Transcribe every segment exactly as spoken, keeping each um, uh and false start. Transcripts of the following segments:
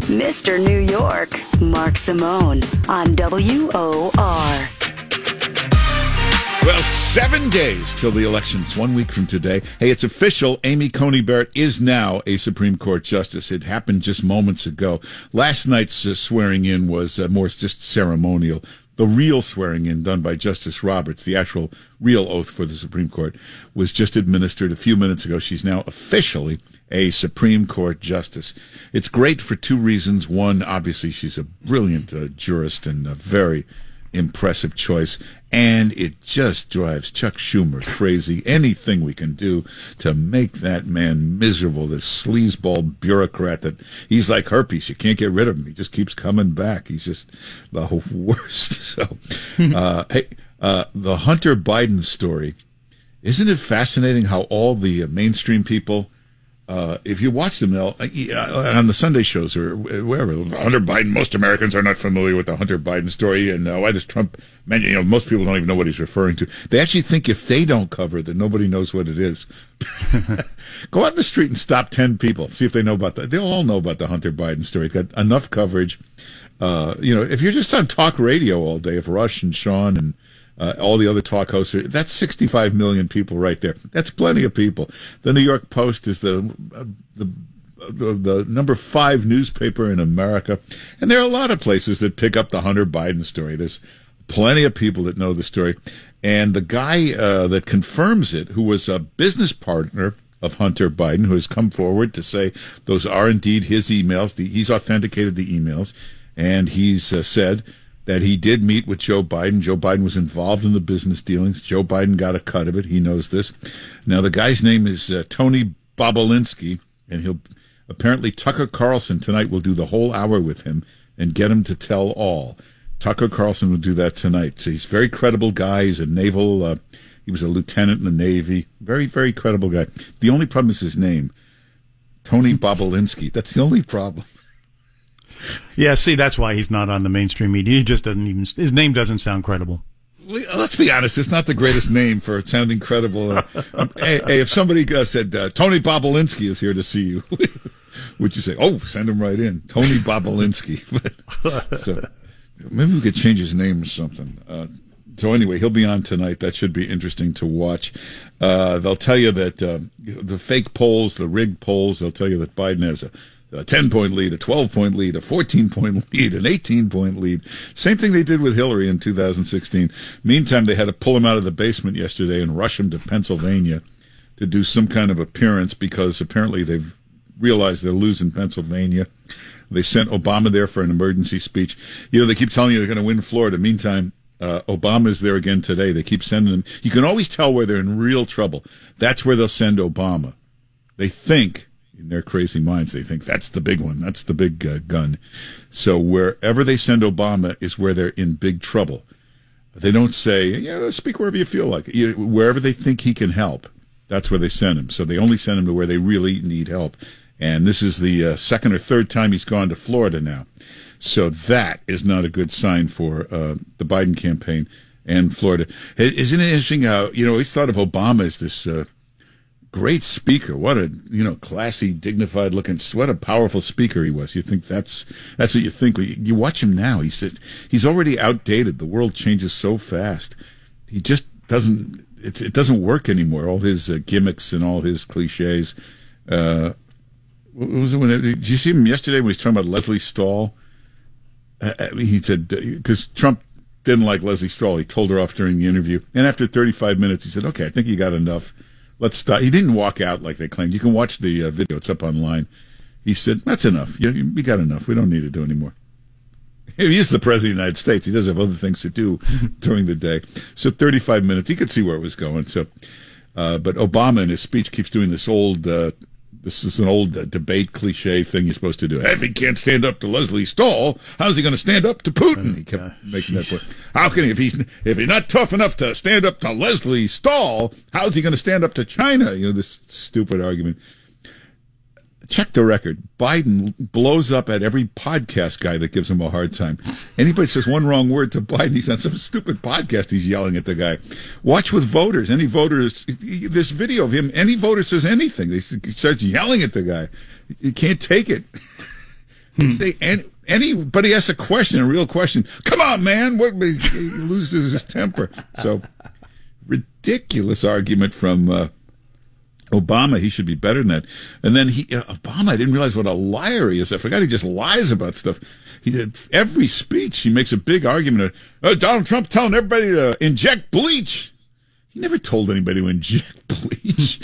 Mister New York, Mark Simone on W O R. Well, seven days till the election. It's one week from today. Hey, it's official. Amy Coney Barrett is now a Supreme Court justice. It happened just moments ago. Last night's uh, swearing in was uh, more just ceremonial. The real swearing in done by Justice Roberts, the actual real oath for the Supreme Court, was just administered a few minutes ago. She's now officially a Supreme Court justice. It's great for two reasons. One, obviously, she's a brilliant uh, jurist and a very impressive choice, and it just drives Chuck Schumer crazy. Anything we can do to make that man miserable, this sleazeball bureaucrat that he's like herpes. You can't get rid of him. He just keeps coming back. He's just the worst. So, uh, hey, uh, the Hunter Biden story, isn't it fascinating how all the uh, mainstream people, Uh, if you watch them, they'll, uh, on the Sunday shows or wherever, Hunter Biden, most Americans are not familiar with the Hunter Biden story, and uh, why does Trump, man, you know, most people don't even know what he's referring to. They actually think if they don't cover it, that nobody knows what it is. Go out in the street and stop ten people, see if they know about that. They'll all know about the Hunter Biden story. It's got enough coverage. Uh, you know, if you're just on talk radio all day, if Rush and Sean and Uh, all the other talk hosts, are, that's sixty-five million people right there. That's plenty of people. The New York Post is the, uh, the the the number five newspaper in America, and there are a lot of places that pick up the Hunter Biden story. There's plenty of people that know the story, and the guy uh, that confirms it, who was a business partner of Hunter Biden, who has come forward to say those are indeed his emails. The, he's authenticated the emails, and he's uh, said that he did meet with Joe Biden. Joe Biden was involved in the business dealings. Joe Biden got a cut of it. He knows this. Now, the guy's name is uh, Tony Bobulinski, and he'll apparently Tucker Carlson tonight will do the whole hour with him and get him to tell all. Tucker Carlson will do that tonight. So he's a very credible guy. He's a naval, uh, he was a lieutenant in the Navy. Very, very credible guy. The only problem is his name, Tony Bobulinski. That's the only problem. Yeah, see, that's why he's not on the mainstream media. He just doesn't even, his name doesn't sound credible. Let's be honest, it's not the greatest name for sounding credible. Uh, hey, hey, if somebody uh, said, uh, Tony Bobulinski is here to see you, would you say, oh, send him right in, Tony Bobulinski? So maybe we could change his name or something. Uh, so anyway, he'll be on tonight. That should be interesting to watch. Uh, they'll tell you that uh, the fake polls, the rigged polls, they'll tell you that Biden has a a ten-point lead, a twelve-point lead, a fourteen-point lead, an eighteen-point lead. Same thing they did with Hillary in two thousand sixteen. Meantime, they had to pull him out of the basement yesterday and rush him to Pennsylvania to do some kind of appearance because apparently they've realized they'll lose in Pennsylvania. They sent Obama there for an emergency speech. You know, they keep telling you they're going to win Florida. Meantime, uh, Obama's there again today. They keep sending him. You can always tell where they're in real trouble. That's where they'll send Obama. They think, in their crazy minds, they think that's the big one. That's the big uh, gun. So wherever they send Obama is where they're in big trouble. They don't say, yeah, speak wherever you feel like it. You, wherever they think he can help, that's where they send him. So they only send him to where they really need help. And this is the uh, second or third time he's gone to Florida now. So that is not a good sign for uh, the Biden campaign and Florida. Isn't it interesting how, you know, he's thought of Obama as this uh, great speaker. What a, you know, classy, dignified looking, what a powerful speaker he was. You think that's, that's what you think. You watch him now. He's, he's already outdated. The world changes so fast. He just doesn't, it, it doesn't work anymore. All his uh, gimmicks and all his cliches. Uh, what was it when, it, did you see him yesterday when he was talking about Leslie Stahl? Uh, he said, because Trump didn't like Leslie Stahl. He told her off during the interview. And after thirty-five minutes, he said, okay, I think you got enough. Let's stop. He didn't walk out like they claimed. You can watch the uh, video. It's up online. He said, that's enough. You, we got enough. We don't need to do anymore. He is the president of the United States. He does have other things to do during the day. So thirty-five minutes. He could see where it was going. So, uh, but Obama in his speech keeps doing this old, uh, this is an old uh, debate cliche thing you're supposed to do. If he can't stand up to Leslie Stahl, how's he going to stand up to Putin? He kept uh, making that point. How can he, if he's, if he's not tough enough to stand up to Leslie Stahl, how's he going to stand up to China? You know, this stupid argument. Check the record. Biden blows up at every podcast guy that gives him a hard time. Anybody says one wrong word to Biden, he's on some stupid podcast, he's yelling at the guy. Watch with voters. Any voters, this video of him, any voter says anything, he starts yelling at the guy. You can't take it. It's they, any, anybody asks a question, a real question. Come on, man! What he loses his temper. So ridiculous argument from uh, Obama. He should be better than that. And then he, uh, Obama. I didn't realize what a liar he is. I forgot he just lies about stuff. He did every speech. He makes a big argument of oh, Donald Trump telling everybody to inject bleach. He never told anybody to inject bleach.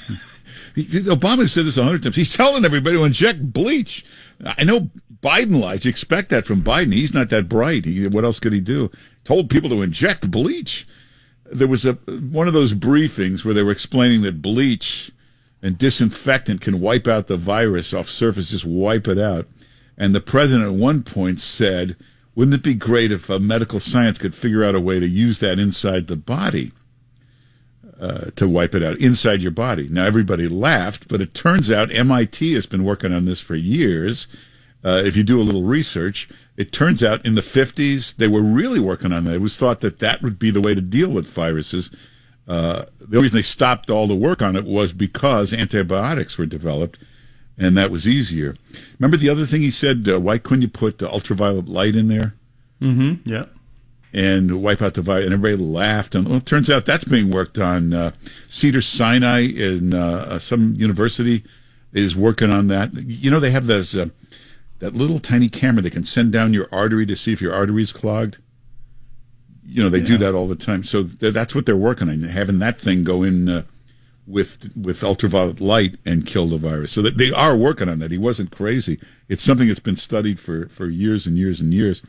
he, Obama said this a hundred times. He's telling everybody to inject bleach. I know Biden lies. You expect that from Biden. He's not that bright. He, what else could he do? Told people to inject bleach. There was a one of those briefings where they were explaining that bleach and disinfectant can wipe out the virus off surface, just wipe it out. And the president at one point said, wouldn't it be great if uh, medical science could figure out a way to use that inside the body? Uh, to wipe it out inside your body. Now, everybody laughed, but it turns out M I T has been working on this for years. Uh, if you do a little research, it turns out in the fifties, they were really working on that. It was thought that that would be the way to deal with viruses. Uh, the only reason they stopped all the work on it was because antibiotics were developed, and that was easier. Remember the other thing he said, uh, why couldn't you put uh, ultraviolet light in there? Mm-hmm, yeah. And wipe out the virus, and everybody laughed. And well, it turns out that's being worked on. Uh, Cedars-Sinai in uh, some university is working on that. You know, they have those uh, that little tiny camera that can send down your artery to see if your artery is clogged. You know, they yeah. do that all the time. So th- that's what they're working on, having that thing go in uh, with with ultraviolet light and kill the virus. So that they are working on that. He wasn't crazy. It's something that's been studied for, for years and years and years.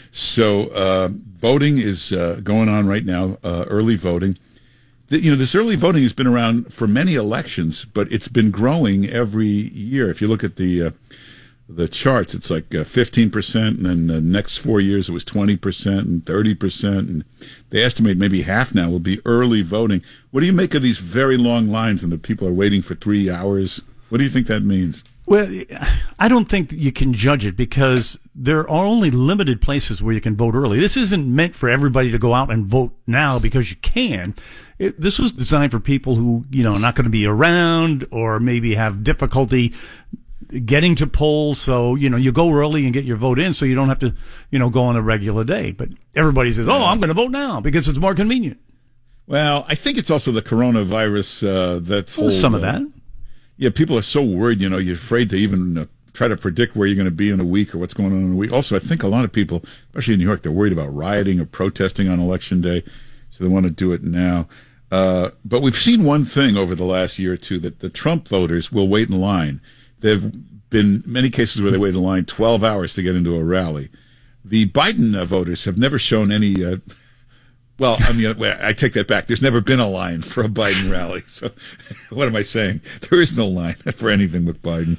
So uh, voting is uh, going on right now, uh, early voting. The, you know, this early voting has been around for many elections, but it's been growing every year. If you look at the uh, the charts, it's like uh, fifteen percent, and then the next four years it was twenty percent and thirty percent. And they estimate maybe half now will be early voting. What do you make of these very long lines and the people are waiting for three hours? What do you think that means? Well, I don't think that you can judge it because there are only limited places where you can vote early. This isn't meant for everybody to go out and vote now because you can. It, this was designed for people who, you know, are not going to be around or maybe have difficulty getting to polls. So, you know, you go early and get your vote in so you don't have to, you know, go on a regular day. But everybody says, oh, I'm going to vote now because it's more convenient. Well, I think it's also the coronavirus uh, that's well, some of that. Yeah, people are so worried, you know, you're afraid to even uh, try to predict where you're going to be in a week or what's going on in a week. Also, I think a lot of people, especially in New York, they're worried about rioting or protesting on Election Day, so they want to do it now. Uh, but we've seen one thing over the last year or two, that the Trump voters will wait in line. There have been many cases where they wait in line twelve hours to get into a rally. The Biden uh, voters have never shown any... Uh, Well, I mean, I take that back. There's never been a line for a Biden rally. So what am I saying? There is no line for anything with Biden.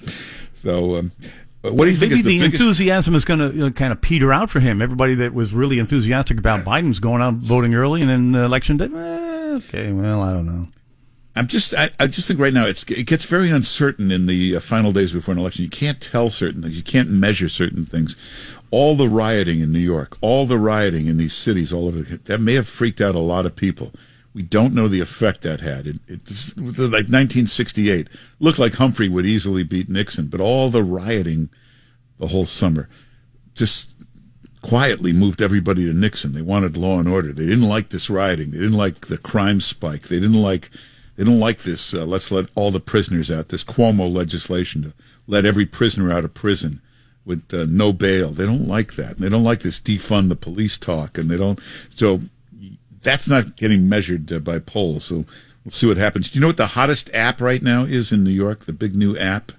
So um, what do you think Maybe is the, the biggest... enthusiasm is going to, you know, kind of peter out for him. Everybody that was really enthusiastic about Biden's going out voting early, and then uh, election day, eh, okay, well, I don't know. I'm just, I, I just think right now it's, it gets very uncertain in the uh, final days before an election. You can't tell certain things. You can't measure certain things. All the rioting in New York, all the rioting in these cities all over, that may have freaked out a lot of people. We don't know the effect that had. It, it's like nineteen sixty-eight. Looked like Humphrey would easily beat Nixon, but all the rioting the whole summer just quietly moved everybody to Nixon. They wanted law and order. They didn't like this rioting. They didn't like the crime spike. They didn't like they don't like this, uh, let's let all the prisoners out, this Cuomo legislation to let every prisoner out of prison with uh, no bail. They don't like that. And they don't like this defund the police talk. And they don't. So that's not getting measured uh, by polls. So we'll see what happens. Do you know what the hottest app right now is in New York? The big new app?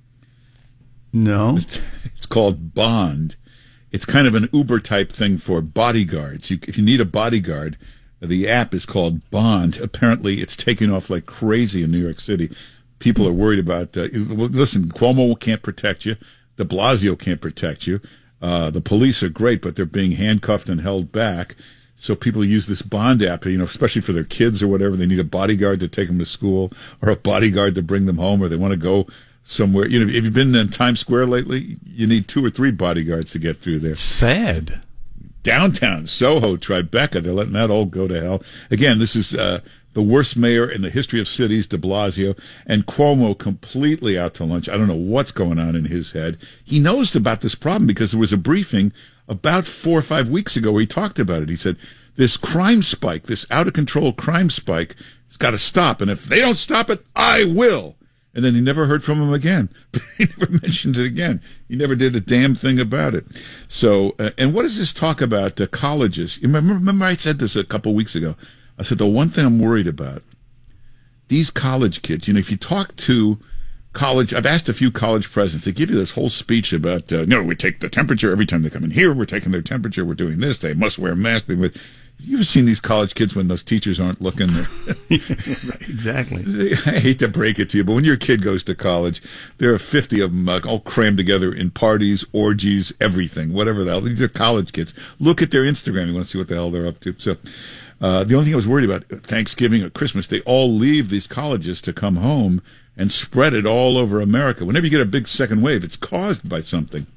No. It's, it's called Bond. It's kind of an Uber type thing for bodyguards. You, if you need a bodyguard, the app is called Bond. Apparently, it's taking off like crazy in New York City. People are worried about, uh, listen, Cuomo can't protect you. De Blasio can't protect you. Uh, the police are great, but they're being handcuffed and held back. So people use this Bond app, you know, especially for their kids or whatever. They need a bodyguard to take them to school or a bodyguard to bring them home, or they want to go somewhere. You know, if you've been in Times Square lately, you need two or three bodyguards to get through there. Sad. Downtown, Soho, Tribeca, they're letting that all go to hell. Again, this is uh, the worst mayor in the history of cities, de Blasio, and Cuomo completely out to lunch. I don't know what's going on in his head. He knows about this problem because there was a briefing about four or five weeks ago where he talked about it. He said, this crime spike, this out-of-control crime spike, has got to stop. And if they don't stop it, I will. And then he never heard from him again. He never mentioned it again. He never did a damn thing about it. So, uh, and what does this talk about uh, colleges? You remember, remember I said this a couple of weeks ago. I said, the one thing I'm worried about, these college kids, you know, if you talk to college, I've asked a few college presidents, they give you this whole speech about, uh, no, we take the temperature every time they come in here. We're taking their temperature. We're doing this. They must wear a mask. They would, you've seen these college kids when those teachers aren't looking there. Right, exactly. I hate to break it to you, but when your kid goes to college, there are fifty of them uh, all crammed together in parties, orgies, everything, whatever the hell. These are college kids. Look at their Instagram. You want to see what the hell they're up to. So uh, the only thing I was worried about, Thanksgiving or Christmas, they all leave these colleges to come home and spread it all over America. Whenever you get a big second wave, it's caused by something.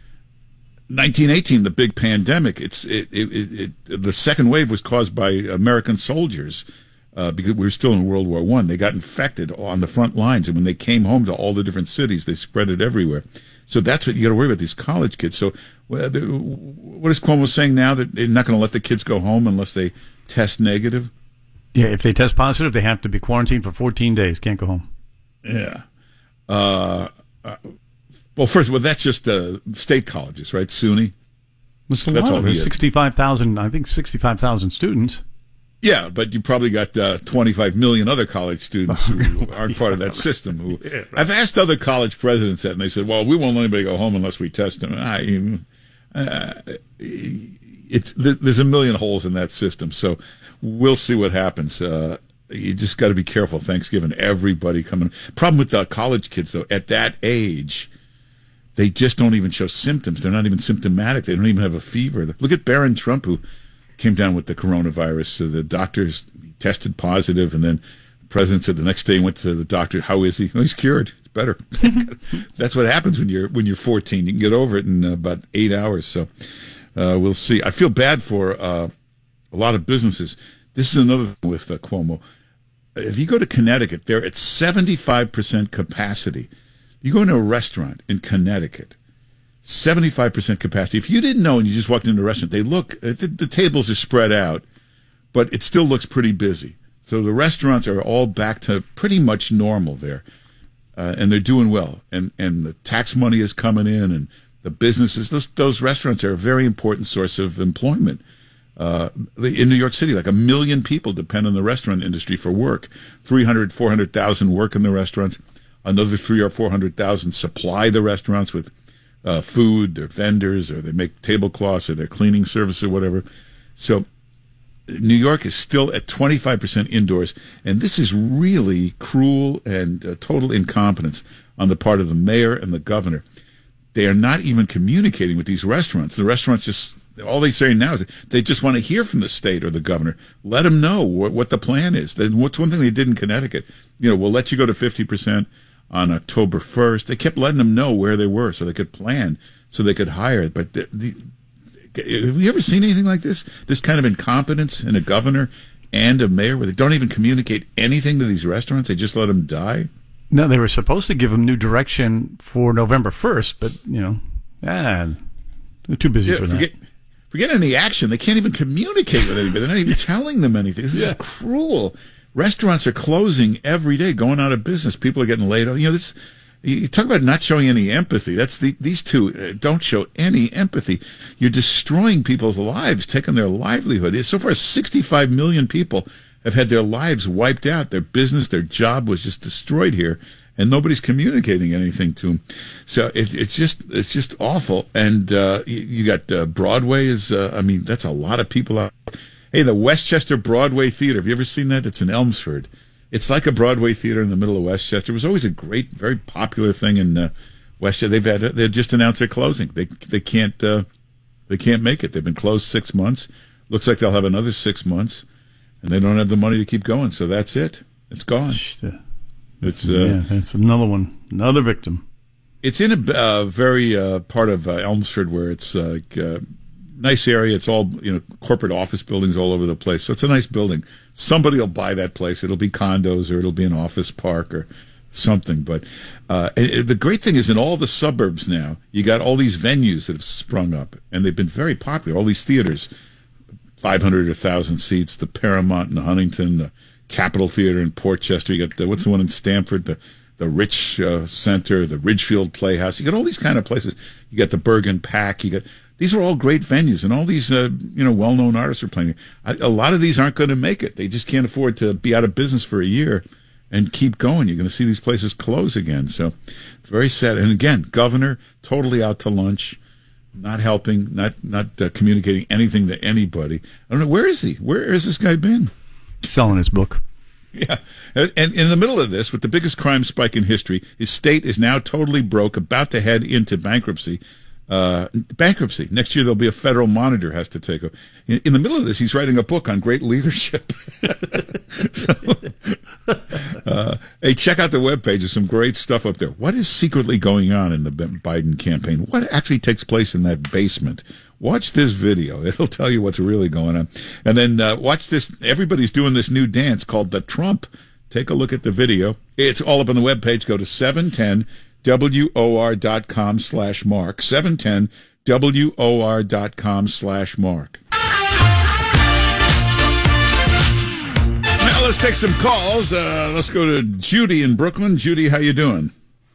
nineteen eighteen, the big pandemic. It's it, it, it, it the second wave was caused by American soldiers uh, because we were still in World War One. They got infected on the front lines, and when they came home to all the different cities, they spread it everywhere. So that's what you got to worry about, these college kids. So what is Cuomo saying now, that they're not going to let the kids go home unless they test negative? Yeah, if they test positive, they have to be quarantined for fourteen days. Can't go home. Yeah. Uh, uh, well, first, well, that's just uh, state colleges, right? SUNY. That's a That's lot. all he There's is. sixty-five thousand, I think sixty-five thousand students. Yeah, but you probably got uh, twenty-five million other college students who aren't part of that system. Who Yeah, right. I've asked other college presidents that, and they said, "Well, we won't let anybody go home unless we test them." And I, uh, it's there's a million holes in that system, so we'll see what happens. Uh, you just got to be careful. Thanksgiving, everybody coming. Problem with the college kids, though, at that age, they just don't even show symptoms. They're not even symptomatic. They don't even have a fever. Look at Barron Trump, who came down with the coronavirus. So the doctors tested positive, and then the president said the next day he went to the doctor. How is he? Oh, he's cured. It's better. That's what happens when you're when you're fourteen. You can get over it in uh, about eight hours. So uh, we'll see. I feel bad for uh, a lot of businesses. This is another thing with uh, Cuomo. If you go to Connecticut, they're at seventy-five percent capacity. You go into a restaurant in Connecticut, seventy-five percent capacity. If you didn't know and you just walked into a restaurant, they look, the, the tables are spread out, but it still looks pretty busy. So the restaurants are all back to pretty much normal there, uh, and they're doing well. And and the tax money is coming in, and the businesses, those, those restaurants are a very important source of employment. Uh, in New York City, like a million people depend on the restaurant industry for work. three hundred, four hundred thousand work in the restaurants. Another three or four hundred thousand supply the restaurants with uh, food. They're vendors, or they make tablecloths, or they're cleaning service, or whatever. So New York is still at twenty-five percent indoors, and this is really cruel and uh, total incompetence on the part of the mayor and the governor. They are not even communicating with these restaurants. The restaurants just, all they say now is they just want to hear from the state or the governor. Let them know what, what the plan is. What's one thing they did in Connecticut? You know, we'll let you go to fifty percent on October first. They kept letting them know where they were so they could plan, so they could hire. But the, the, have you ever seen anything like this? This kind of incompetence in a governor and a mayor where they don't even communicate anything to these restaurants? They just let them die? No, they were supposed to give them new direction for November first, but, you know, ah, they're too busy Yeah, for forget, that. forget any action. They can't even communicate with anybody. They're not even telling them anything. This is cruel. Restaurants are closing every day, going out of business. People are getting laid off. You know, this. You talk about not showing any empathy. That's the, these two uh, don't show any empathy. You're destroying people's lives, taking their livelihood. So far, sixty-five million people have had their lives wiped out. Their business, their job was just destroyed here, and nobody's communicating anything to them. So it, it's just it's just awful. And uh, you, you got uh, Broadway is. Uh, I mean, that's a lot of people out. Hey, the Westchester Broadway Theater. Have you ever seen that? It's in Elmsford. It's like a Broadway theater in the middle of Westchester. It was always a great, very popular thing in uh, Westchester. They've had they just announced they're closing. They they can't uh, they can't make it. They've been closed six months. Looks like they'll have another six months, and they don't have the money to keep going. So that's it. It's gone. It's uh, yeah, that's another one, another victim. It's in a uh, very uh, part of uh, Elmsford where it's uh, uh, nice area. It's all, you know, corporate office buildings all over the place. So it's a nice building. Somebody will buy that place. It'll be condos or it'll be an office park or something. But uh, the great thing is in all the suburbs now, you got all these venues that have sprung up, and they've been very popular. All these theaters, five hundred or one thousand seats, the Paramount in Huntington, the Capitol Theater in Portchester. You got the, what's the one in Stamford, the the Rich uh, Center, the Ridgefield Playhouse. You got all these kind of places. You got the Bergen Pack. You got these are all great venues, and all these uh, you know well-known artists are playing. I, a lot of these aren't going to make it. They just can't afford to be out of business for a year and keep going. You're going to see these places close again. So it's very sad. And again, governor totally out to lunch, not helping, not not uh, communicating anything to anybody. I don't know, where is he? Where has this guy been? Selling his book. Yeah. And, and in the middle of this, with the biggest crime spike in history, his state is now totally broke, about to head into bankruptcy. Uh, bankruptcy. Next year, there'll be a federal monitor has to take over. In, in the middle of this, he's writing a book on great leadership. so, uh, hey, check out the webpage. There's some great stuff up there. What is secretly going on in the Biden campaign? What actually takes place in that basement? Watch this video. It'll tell you what's really going on. And then uh, watch this. Everybody's doing this new dance called the Trump. Take a look at the video. It's all up on the webpage. Go to seven ten W O R dot com slash Mark. seven ten W O R dot com slash Mark. Now let's take some calls. Uh, let's go to Judy in Brooklyn. Judy, how you doing?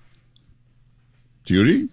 Judy?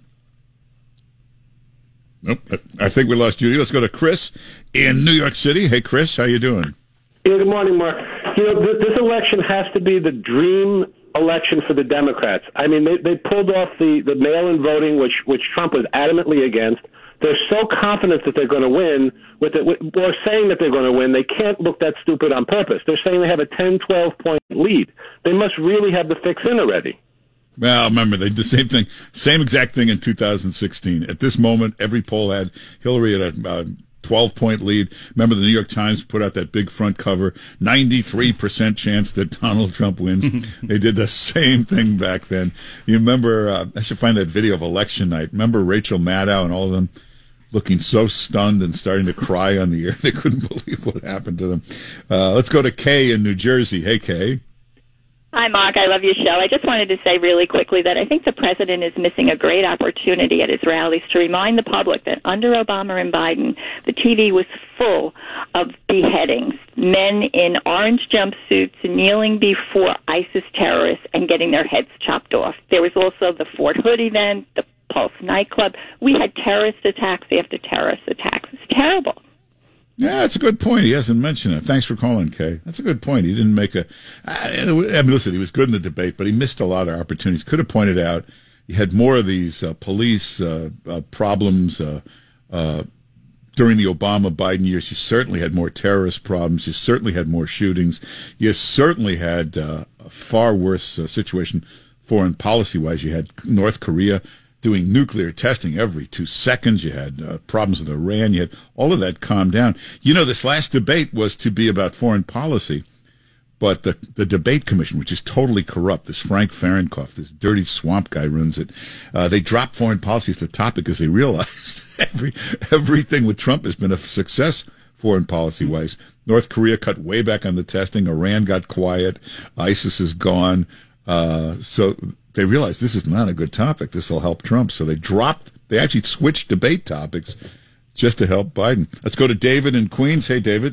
Nope. I think we lost Judy. Let's go to Chris in New York City. Hey, Chris, how you doing? Yeah, good morning, Mark. You know, th- this election has to be the dream election for the Democrats. I mean, they, they pulled off the, the mail-in voting, which which Trump was adamantly against. They're so confident that they're going to win, with it, with, or saying that they're going to win. They can't look that stupid on purpose. They're saying they have a ten, twelve-point lead. They must really have the fix in already. Well, remember, they did the same thing, same exact thing in two thousand sixteen. At this moment, every poll had Hillary at a uh, twelve-point lead. Remember, the New York Times put out that big front cover, ninety-three percent chance that Donald Trump wins. They did the same thing back then. You remember, uh, I should find that video of election night. Remember Rachel Maddow and all of them looking so stunned and starting to cry on the air. They couldn't believe what happened to them. Uh, let's go to Kay in New Jersey. Hey, Kay. Hi, Mark. I love your show. I just wanted to say really quickly that I think the president is missing a great opportunity at his rallies to remind the public that under Obama and Biden, the T V was full of beheadings, men in orange jumpsuits kneeling before ISIS terrorists and getting their heads chopped off. There was also the Fort Hood event, the Pulse nightclub. We had terrorist attacks after terrorist attacks. It's terrible. Yeah, that's a good point. He hasn't mentioned it. Thanks for calling, Kay. That's a good point. He didn't make a. I mean, listen, he was good in the debate, but he missed a lot of opportunities. Could have pointed out you had more of these uh, police uh, uh, problems uh, uh, during the Obama-Biden years. You certainly had more terrorist problems. You certainly had more shootings. You certainly had uh, a far worse uh, situation foreign policy-wise. You had North Korea doing nuclear testing every two seconds. You had uh, problems with Iran. You had all of that calmed down. You know, this last debate was to be about foreign policy, but the, the debate commission, which is totally corrupt, this Frank Fahrenkopf, this dirty swamp guy runs it, uh, they dropped foreign policy as the topic because they realized every everything with Trump has been a success foreign policy-wise. North Korea cut way back on the testing. Iran got quiet. ISIS is gone. Uh, so they realized this is not a good topic. This will help Trump. So they dropped, they actually switched debate topics just to help Biden. Let's go to David in Queens. Hey, David.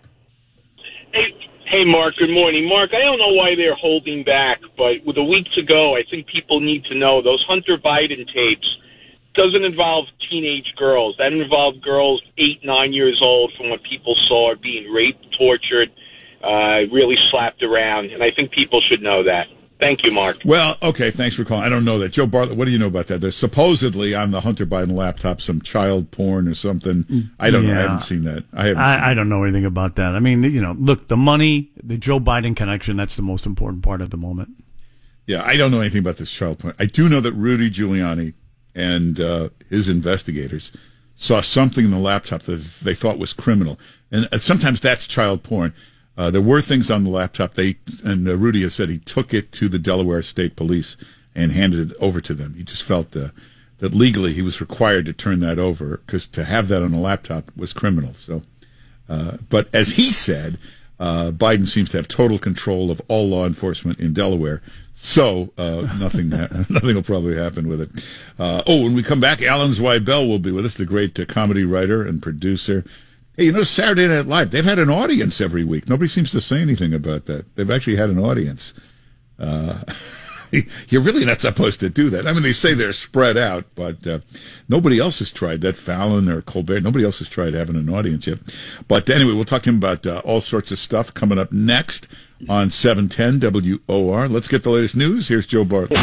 Hey, hey, Mark. Good morning. Mark, I don't know why they're holding back, but with a weeks ago, I think people need to know those Hunter Biden tapes doesn't involve teenage girls. That involved girls eight, nine years old from what people saw are being raped, tortured, uh, really slapped around. And I think people should know that. Thank you, Mark. Well, okay, thanks for calling. I don't know that. Joe Bartlett, what do you know about that? There's supposedly on the Hunter Biden laptop some child porn or something. I don't yeah. know. I haven't seen that. I haven't. I, I don't know anything about that. I mean, you know, look, the money, the Joe Biden connection, that's the most important part at the moment. Yeah, I don't know anything about this child porn. I do know that Rudy Giuliani and uh, his investigators saw something in the laptop that they thought was criminal. And sometimes that's child porn. Uh, there were things on the laptop. They and uh, Rudy has said he took it to the Delaware State Police and handed it over to them. He just felt uh, that legally he was required to turn that over because to have that on a laptop was criminal. So, uh, but as he said, uh, Biden seems to have total control of all law enforcement in Delaware. So uh, nothing nothing will probably happen with it. Uh, oh, when we come back, Alan Zweibel will be with us, the great uh, comedy writer and producer. Hey, you know, Saturday Night Live, they've had an audience every week. Nobody seems to say anything about that. They've actually had an audience. Uh, you're really not supposed to do that. I mean, they say they're spread out, but uh, nobody else has tried that. Fallon or Colbert, nobody else has tried having an audience yet. But anyway, we'll talk to him about uh, all sorts of stuff coming up next on seven ten W O R. Let's get the latest news. Here's Joe Bartlett.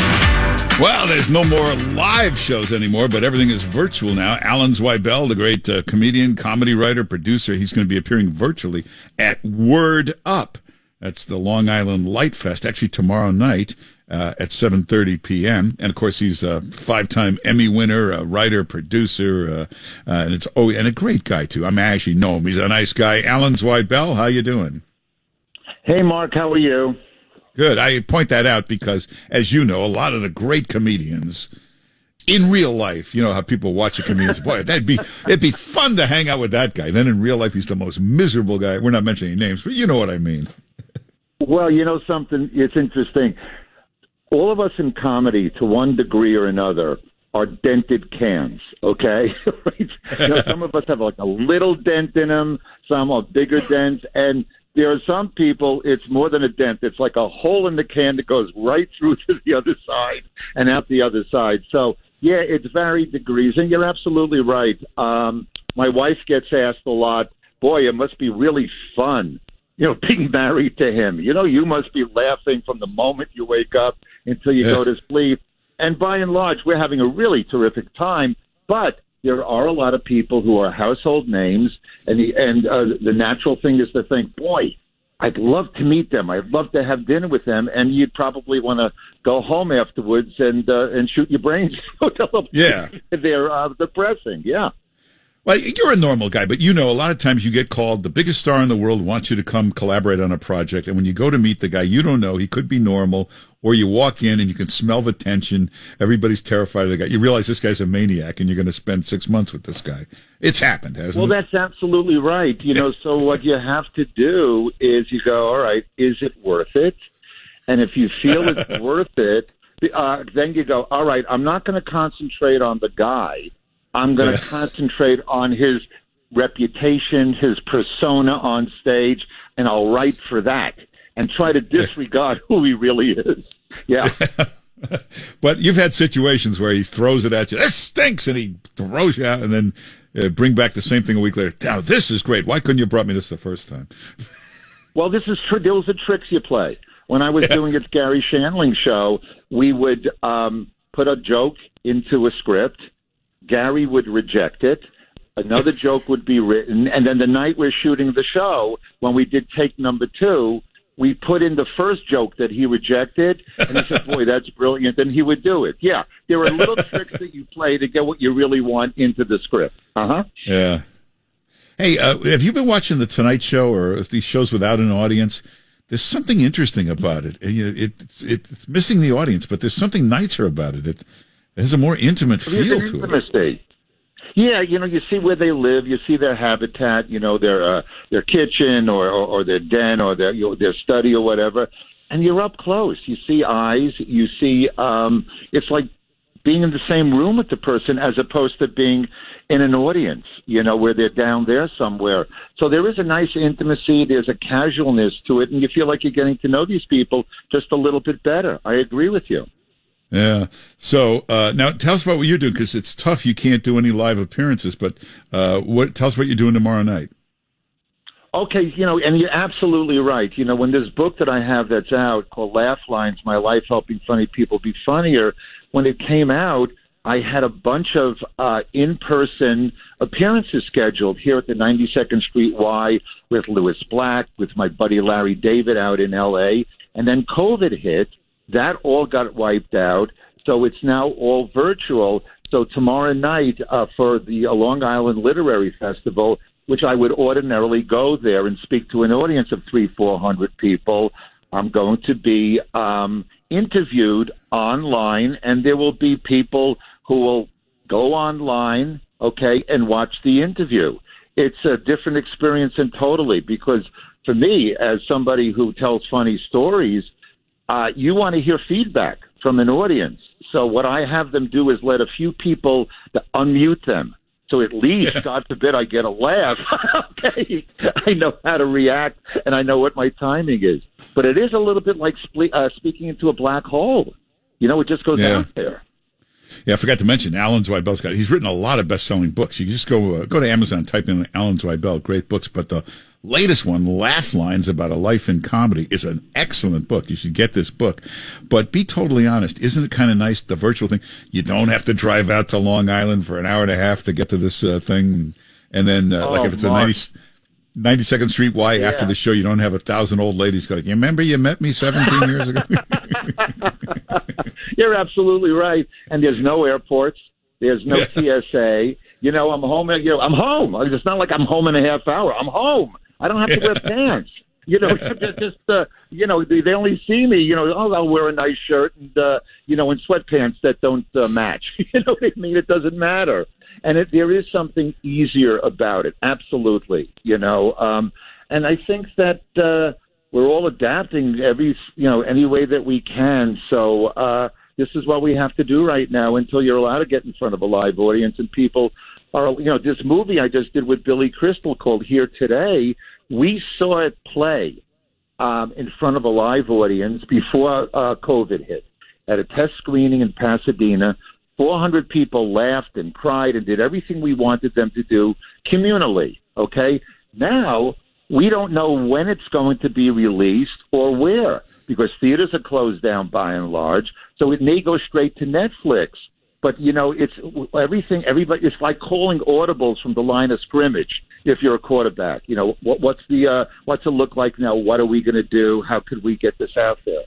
Well, there's no more live shows anymore, but everything is virtual now. Alan Zweibel, the great uh, comedian, comedy writer, producer, he's going to be appearing virtually at Word Up. That's the Long Island Light Fest, actually tomorrow night uh, at seven thirty p.m. And, of course, he's a five-time Emmy winner, a writer, producer, uh, uh, and it's oh, and a great guy, too. I mean, I actually know him. He's a nice guy. Alan Zweibel, how you doing? Hey, Mark, how are you? Good. I point that out because, as you know, a lot of the great comedians in real life, you know how people watch a comedian, boy, that'd be, it'd be fun to hang out with that guy. Then in real life, he's the most miserable guy. We're not mentioning names, but you know what I mean. Well, you know something, it's interesting. All of us in comedy, to one degree or another, are dented cans, okay? Right? You know, some of us have like a little dent in them, some are bigger dents, and there are some people, it's more than a dent. It's like a hole in the can that goes right through to the other side and out the other side. So, yeah, it's varied degrees, and you're absolutely right. Um, my wife gets asked a lot, boy, it must be really fun, you know, being married to him. You know, you must be laughing from the moment you wake up until you yeah. go to sleep. And by and large, we're having a really terrific time, but there are a lot of people who are household names, and the and uh, the natural thing is to think, boy, I'd love to meet them. I'd love to have dinner with them, and you'd probably want to go home afterwards and uh, and shoot your brains out. Yeah, they're uh, depressing. Yeah. Well, you're a normal guy, but you know, a lot of times you get called, the biggest star in the world wants you to come collaborate on a project, and when you go to meet the guy, you don't know, he could be normal, or you walk in and you can smell the tension, everybody's terrified of the guy, you realize this guy's a maniac, and you're going to spend six months with this guy. It's happened, hasn't well, it? Well, that's absolutely right. You know, so what you have to do is you go, all right, is it worth it? And if you feel it's worth it, uh, then you go, all right, I'm not going to concentrate on the guy. I'm going to concentrate on his reputation, his persona on stage, and I'll write for that and try to disregard who he really is. Yeah. But you've had situations where he throws it at you. This stinks, and he throws you out, and then uh, bring back the same thing a week later. Now, this is great. Why couldn't you have brought me this the first time? Well, this is true. Those are tricks you play. When I was doing it Gary Shandling show, we would um, put a joke into a script. Gary would reject it. Another joke would be written. And then the night we're shooting the show, when we did take number two, we put in the first joke that he rejected. And he said, boy, that's brilliant. And he would do it. Yeah. There are little tricks that you play to get what you really want into the script. Uh-huh. Yeah. Hey, uh, have you been watching The Tonight Show or these shows without an audience? There's something interesting about it. You know, it, it's, it's missing the audience, but there's something nicer about it. It, it has a more intimate feel to it. Yeah, you know, you see where they live, you see their habitat, you know, their uh, their kitchen or, or, or their den or their you know, their study or whatever, and you're up close. You see eyes, you see, um, it's like being in the same room with the person as opposed to being in an audience, you know, where they're down there somewhere. So there is a nice intimacy, there's a casualness to it, and you feel like you're getting to know these people just a little bit better. I agree with you. Yeah. So uh, now tell us about what you're doing, because it's tough. You can't do any live appearances, but uh, what? Tell us what you're doing tomorrow night. Okay, you know, and you're absolutely right. You know, when this book that I have that's out called Laugh Lines, My Life Helping Funny People Be Funnier, when it came out, I had a bunch of uh, in-person appearances scheduled here at the ninety-second Street Y with Lewis Black, with my buddy Larry David out in L A, and then COVID hit. That all got wiped out, so it's now all virtual. So tomorrow night uh, for the Long Island Literary Festival, which I would ordinarily go there and speak to an audience of three, four hundred people, I'm going to be um, interviewed online, and there will be people who will go online, okay, and watch the interview. It's a different experience and totally, because for me, as somebody who tells funny stories, uh, you want to hear feedback from an audience. So what I have them do is let a few people to unmute them. So at least, yeah. God forbid, I get a laugh. Okay, I know how to react, and I know what my timing is. But it is a little bit like sple- uh, speaking into a black hole. You know, it just goes yeah. out there. Yeah, I forgot to mention Alan Zweibel's got. He's written a lot of best-selling books. You can just go uh, go to Amazon, type in Alan Zweibel, great books. But the latest one, Laugh Lines About a Life in Comedy, is an excellent book. You should get this book. But be totally honest, isn't it kind of nice, the virtual thing? You don't have to drive out to Long Island for an hour and a half to get to this uh, thing. And then, uh, oh, like if it's Mark. a ninety, ninety-second Street Y yeah. after the show, you don't have a thousand old ladies going, you remember you met me seventeen years ago? You're absolutely right. And there's no airports. There's no T S A. You know, I'm home. You know, I'm home. It's not like I'm home in a half hour. I'm home. I don't have to wear pants. You know, just, just uh, you know, they, they only see me. You know, oh, I'll wear a nice shirt and uh, you know, and sweatpants that don't uh, match. You know what I mean? It doesn't matter. And it, there is something easier about it. Absolutely. You know, um, and I think that uh, we're all adapting every, you know, any way that we can. So. Uh, This is what we have to do right now until you're allowed to get in front of a live audience and people are, you know, this movie I just did with Billy Crystal called Here Today, we saw it play um, in front of a live audience before uh, COVID hit at a test screening in Pasadena. four hundred people laughed and cried and did everything we wanted them to do communally, okay? Now, we don't know when it's going to be released or where, because theaters are closed down by and large. So it may go straight to Netflix. But, you know, it's everything, everybody, it's like calling audibles from the line of scrimmage if you're a quarterback. You know, what, what's the, uh, what's it look like now? What are we going to do? How could we get this out there?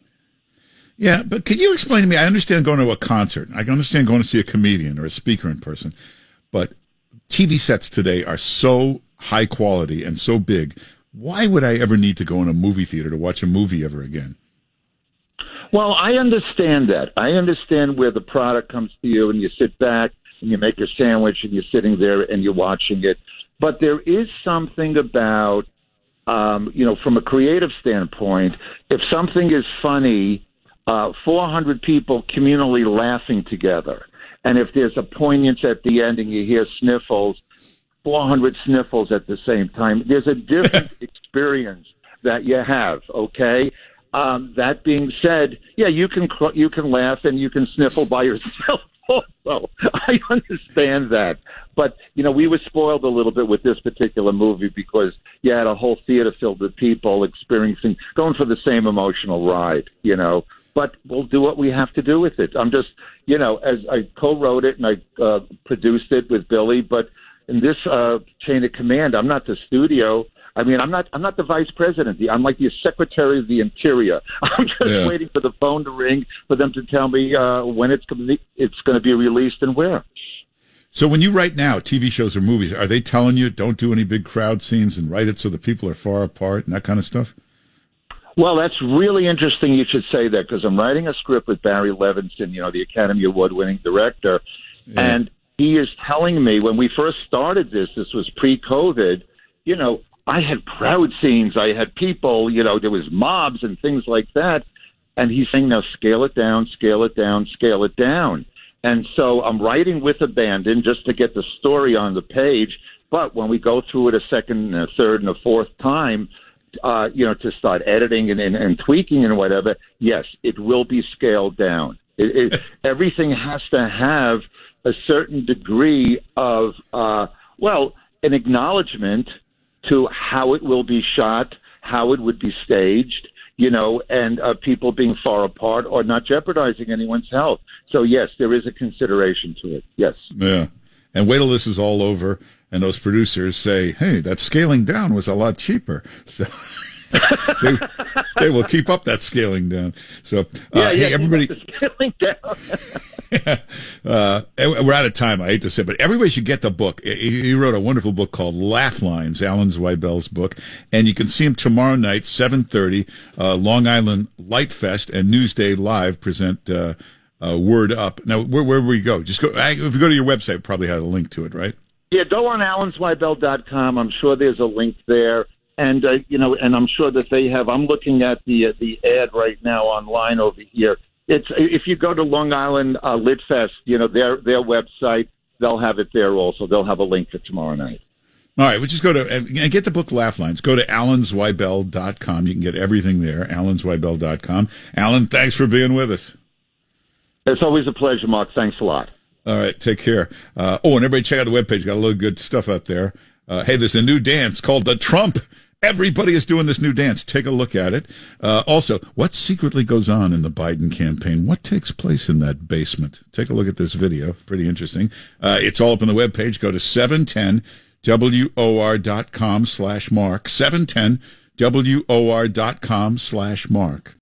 Yeah, but could you explain to me, I understand going to a concert. I can understand going to see a comedian or a speaker in person. But T V sets today are so high quality and so big. Why would I ever need to go in a movie theater to watch a movie ever again? Well, I understand that. I understand where the product comes to you and you sit back and you make a sandwich and you're sitting there and you're watching it. But there is something about, um, you know, from a creative standpoint, if something is funny, uh, four hundred people communally laughing together. And if there's a poignance at the end and you hear sniffles, four hundred sniffles at the same time, there's a different experience that you have, okay? Um, that being said, yeah, you can cr- you can laugh and you can sniffle by yourself also. I understand that. But, you know, we were spoiled a little bit with this particular movie because you had a whole theater filled with people experiencing, going for the same emotional ride, you know. But we'll do what we have to do with it. I'm just, you know, as I co-wrote it and I uh, produced it with Billy, but in this uh, chain of command, I'm not the studio. I mean, I'm not. I'm not the vice president. I'm like the secretary of the interior. I'm just yeah. waiting for the phone to ring for them to tell me uh, when it's going to be, it's going to be released and where. So when you write now T V shows or movies, are they telling you don't do any big crowd scenes and write it so the people are far apart and that kind of stuff? Well, that's really interesting. You should say that because I'm writing a script with Barry Levinson, you know, the Academy Award-winning director, yeah. and he is telling me when we first started this, this was pre-COVID, you know. I had crowd scenes. I had people, you know, there was mobs and things like that. And he's saying, now scale it down, scale it down, scale it down. And so I'm writing with abandon just to get the story on the page. But when we go through it a second, a third, and a fourth time, uh, you know, to start editing and, and, and tweaking and whatever, yes, it will be scaled down. It, it, everything has to have a certain degree of, uh, well, an acknowledgement to how it will be shot, how it would be staged, you know, and uh, people being far apart or not jeopardizing anyone's health. So, yes, there is a consideration to it, yes. Yeah. And wait till this is all over and those producers say, hey, that scaling down was a lot cheaper. So they, they will keep up that scaling down. So, uh, yeah, yeah, hey, everybody. Scaling down. uh, we're out of time, I hate to say, but everybody should get the book. He wrote a wonderful book called Laugh Lines, Alan Zweibel's book, and you can see him tomorrow night, seven thirty, uh, Long Island Light Fest and Newsday Live present uh, uh, Word Up. Now, where, wherever we go, just go. If you go to your website, it probably has a link to it, right? Yeah, go on alan zweibel dot com. I'm sure there's a link there. And, uh, you know, and I'm sure that they have, I'm looking at the uh, the ad right now online over here. It's if you go to Long Island uh, Lit Fest, you know, their their website, they'll have it there also. They'll have a link for tomorrow night. All right, well, just go to, and get the book Laugh Lines. Go to alan zweibel dot com. You can get everything there, alan zweibel dot com. Alan, thanks for being with us. It's always a pleasure, Mark. Thanks a lot. All right, take care. Uh, oh, and everybody check out the webpage. Got a lot of good stuff out there. Uh, hey, there's a new dance called the Trump. Everybody is doing this new dance. Take a look at it. Uh, also, what secretly goes on in the Biden campaign? What takes place in that basement? Take a look at this video. Pretty interesting. Uh, it's all up on the webpage. Go to seven ten W O R dot com slash Mark. seven ten W O R dot com slash Mark.